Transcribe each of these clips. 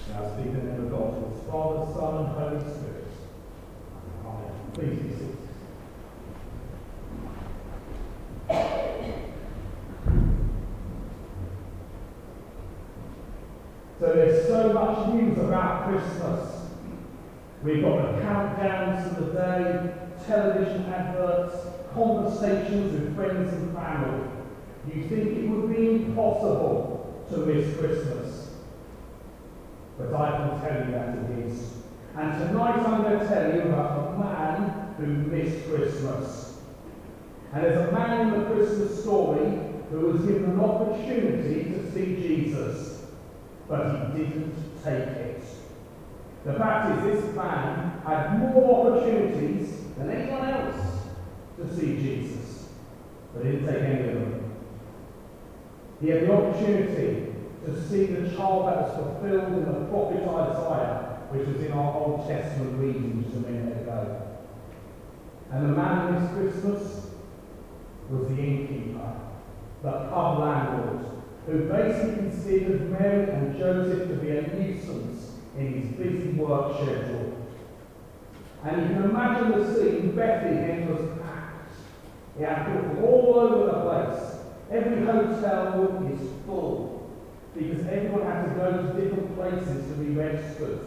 Now speak in the name of God, who is Father, Son, and Holy Spirit. Amen. Please be seated. So there's so much news about Christmas. We've got the countdowns to the day, television adverts, conversations with friends and family. You think it would be impossible to miss Christmas. But I can tell you that it is. And tonight I'm going to tell you about a man who missed Christmas. And there's a man in the Christmas story who was given an opportunity to see Jesus, but he didn't take it. The fact is, this man had more opportunities than anyone else to see Jesus, but he didn't take any of them. He had the opportunity to see the child that was fulfilled in the prophet Isaiah, which was in our Old Testament reading just a minute ago. And the man this Christmas was the innkeeper, the pub landlord, who basically considered Mary and Joseph to be a nuisance in his busy work schedule. And you can imagine the scene. Bethlehem was packed. It had people all over the place. Every hotel room is full, because everyone had to go to different places to be registered.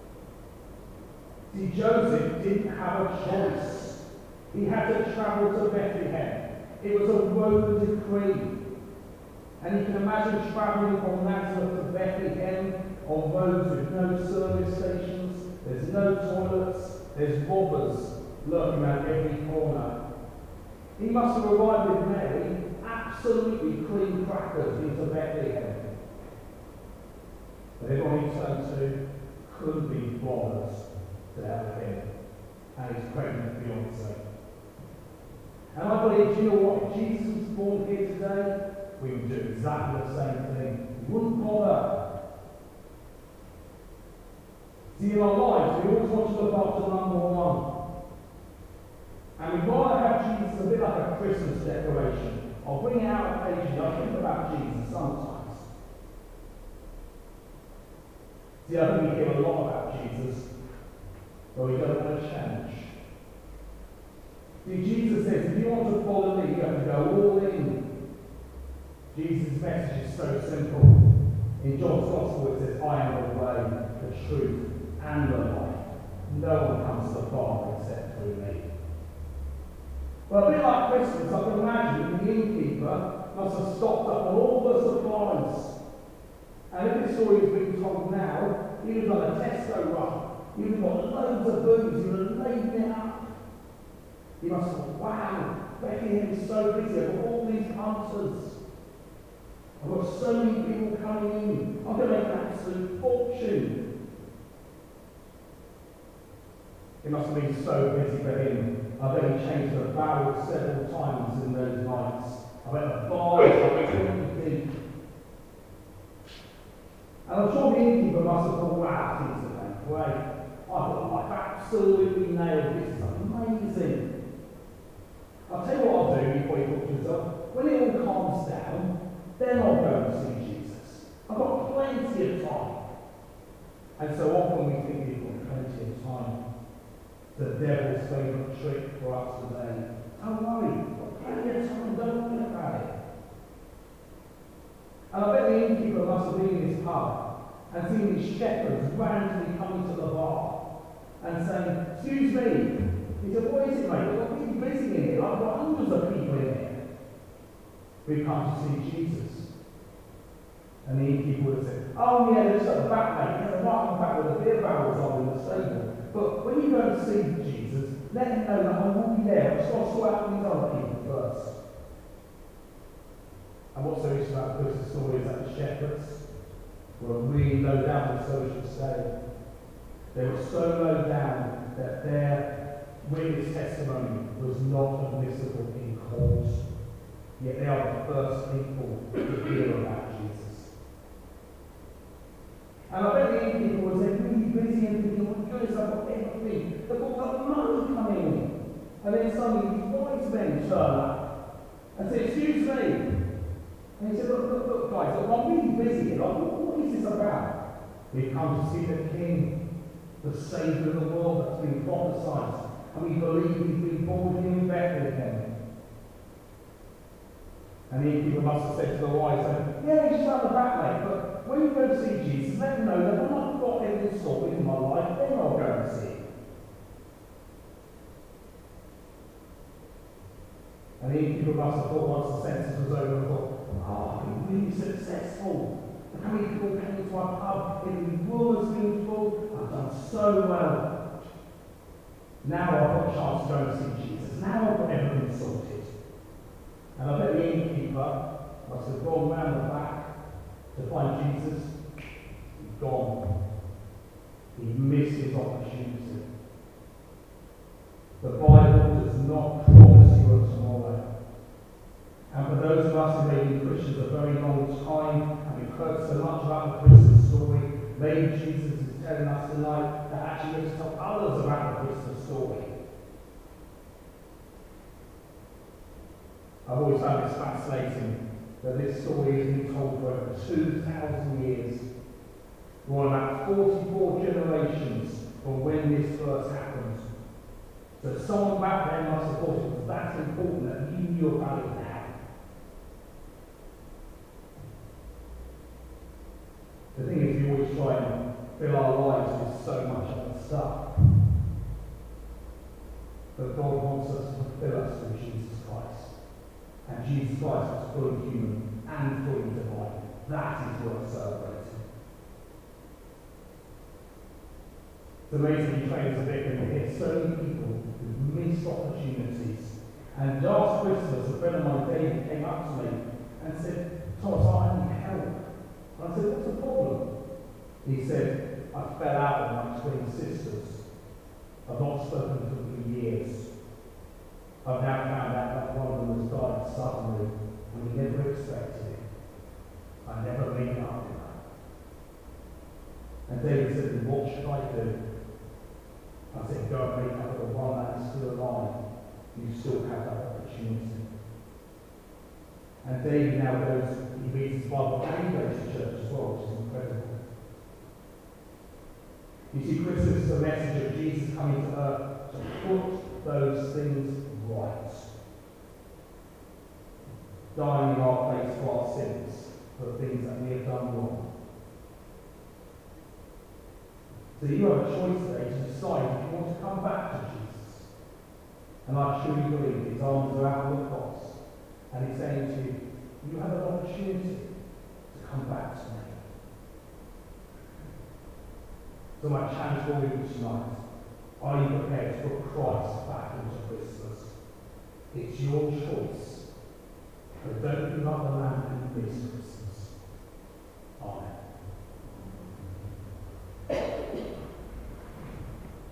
See, Joseph didn't have a choice. He had to travel to Bethlehem. It was a Roman decree. And you can imagine travelling from Nazareth to Bethlehem on roads with no service stations, there's no toilets, there's robbers lurking around every corner. He must have arrived with Mary absolutely clean crackers into Bethlehem. But everyone he turned to couldn't be bothered to help him and his pregnant fiancée. And I believe, do you know what? If Jesus was born here today, we would do exactly the same thing. We wouldn't bother. See, in our lives, we always want to look after number one. And we'd rather have Jesus a bit like a Christmas decoration. I'll bring it out occasionally. I think about Jesus sometimes. See, I think we hear a lot about Jesus, but we don't want to change. See, Jesus says, if you want to follow me, you have to go all in. Jesus' message is so simple. In John's Gospel it says, I am the way, the truth, and the life. No one comes to the Father except through me. Well, a bit like Christmas, I can imagine the innkeeper must have stocked up on all the supplies. And if this story is being told now, he would have done a Tesco run. He would have got loads of booze. He would have laden it up. He must have thought, wow, Bethlehem is so busy. I've got all these punters. I've got so many people coming in. I'm going to make an absolute fortune. It must have been so busy for him. I bet he changed the barrel several times in those nights. I bet the bars were really deep. And I'm sure the innkeeper must have thought, wow, things are going great. I've absolutely nailed this. It's amazing. I'll tell you what I'll do before you talk to yourself. When it all calms down, then I'll go and see Jesus. I've got plenty of time. And so often we think we've got plenty of time. The devil's favourite trick for us today. Don't worry, I've got plenty of time, don't worry about it. And I bet the innkeeper must have been in his pub and seen these shepherds randomly coming to the bar and saying, excuse me. He said, what is it, mate? We've got people busy in here. I've got hundreds of people in here. We've come to see Jesus. And the innkeeper would have said, oh yeah, they're just at the back, mate. They're right on the back with the beer barrels on in the stable. But when you go and see Jesus, let him know that I will be there. I've just got to sort out these other people first. And what's so interesting about the Christmas story is that the shepherds were really low down the social scale. They were so low down that their witness testimony was not admissible in court. Yet they are the first people to hear about Jesus. And I bet the innkeeper was really busy and thinking, oh my goodness, I've got everything. They've all got money coming in. And then suddenly these wise men turn up and say, excuse me. And he said, look, guys, I'm really busy here. What is this about? We've come to see the King, the Saviour of the world that's been prophesied. And we believe he's been born in Bethlehem. And the innkeeper must have said to the wise men, yeah, he's around the back, mate, but when you go to see Jesus, let him know that when I've got everything sorted in my life, then I'll go and see him. And the innkeeper must have thought once the census was over, and thought, I've been really successful. Look how many people came to our pub, every room has been full, I've done so well. Now I've got a chance to go and see Jesus. Now I've got everything sorted. And I bet the innkeeper must have gone round the back to find Jesus. He's gone. He missed his opportunity. The Bible does not promise you a tomorrow. And for those of us who may be Christians a very long time, and we've heard so much about the Christmas story, maybe Jesus is telling us tonight that actually we have to tell others about the Christmas story. I've always found this fascinating that this story has been told for over 2,000 years. We're on about 44 generations from when this first happened. So someone back then must have thought it was that important that you knew about it now. The thing is, we always try and fill our lives with so much other stuff. But God wants us to fulfill us with Jesus Christ. And Jesus Christ was fully human and fully divine. That is worth celebrating. It's amazing you train as a vicar and you hear so many people who've missed opportunities. And last Christmas, a friend of mine, David, came up to me and said, Thomas, I need help. And I said, what's the problem? He said, I fell out with my twin sisters. I've not spoken to them for years. I've now found out that one of them has died suddenly, and we never expected it. I never made up with her. And David said, what should I do? I said, go and make up with the one that is still alive. You still have that opportunity. And David now goes, he reads his Bible and he goes to church as well, which is incredible. You see, Christmas is a message of Jesus coming to earth to put those things right. Dying in our place for our sins, for the things that we have done wrong. So you have a choice today to decide if you want to come back to Jesus. And I truly believe his arms are out on the cross. And he's saying to you, you have an opportunity to come back to me. So my challenge for you tonight, are you prepared to put Christ back into Christmas? It's your choice. But don't give up the lamp and miss Christmas.